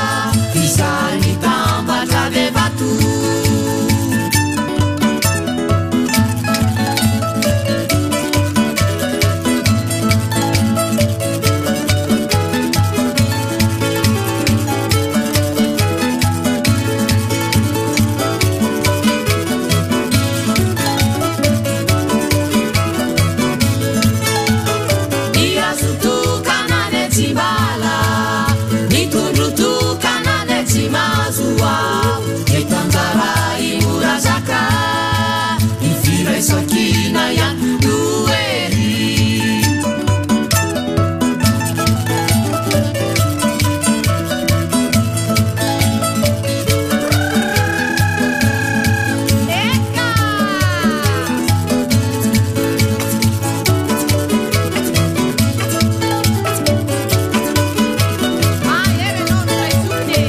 Fisani tambatra vevato. Sakina ya dueri Eka Ere non sai sudi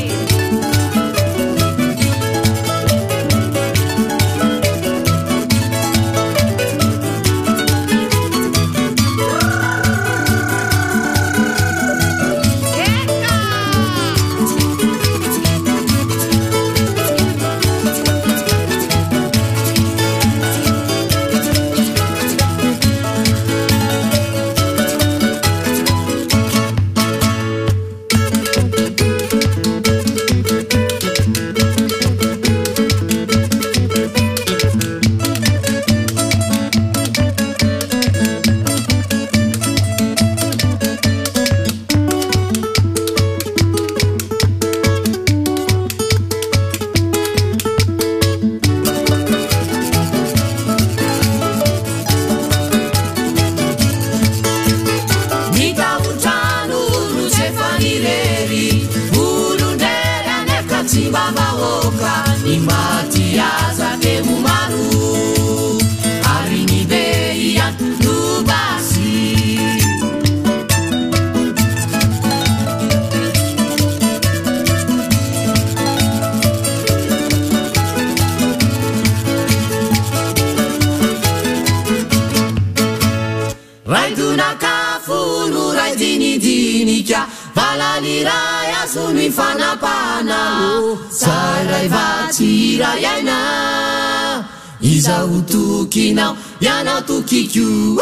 Raiduna kafunu raidinidinika valaliray azony fanapana saray vatsira yaina izaho tokinao ianao tokiko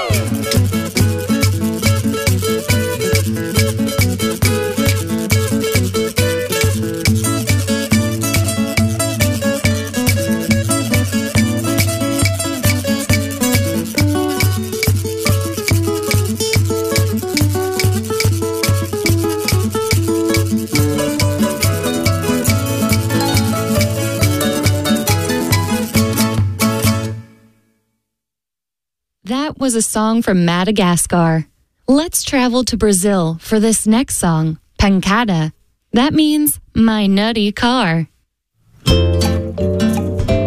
That was a song from Madagascar. Let's travel to Brazil for this next song, Pancada. That means my nutty car.